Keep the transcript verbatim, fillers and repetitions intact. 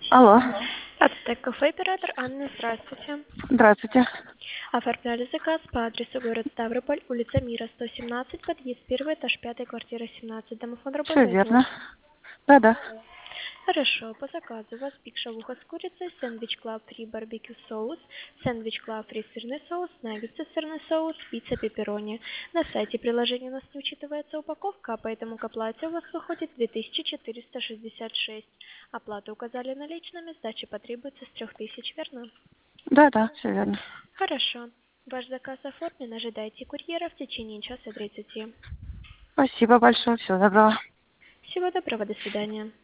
Алло. Ацтек кафе, оператор Анна, здравствуйте. Здравствуйте. Оформляли заказ по адресу город Ставрополь, улица Мира, сто семнадцать, подъезд первый, этаж пятый, квартира семнадцать. Домофон Все работает у вас? верно. Да-да. Хорошо, по заказу у вас биг шавуха с курицей, сэндвич клаб фри барбекю соус, сэндвич клаб фри сырный соус, наггетсы сырный соус, пицца пепперони. На сайте приложения у нас не учитывается упаковка, а поэтому к оплате у вас выходит две тысячи четыреста шестьдесят шесть. Оплату указали наличными, сдача потребуется с трех тысяч, верно? Да-да, все верно. Хорошо. Ваш заказ оформлен, ожидайте курьера в течение часа тридцати. Спасибо большое. Всего доброго. Всего доброго, до свидания.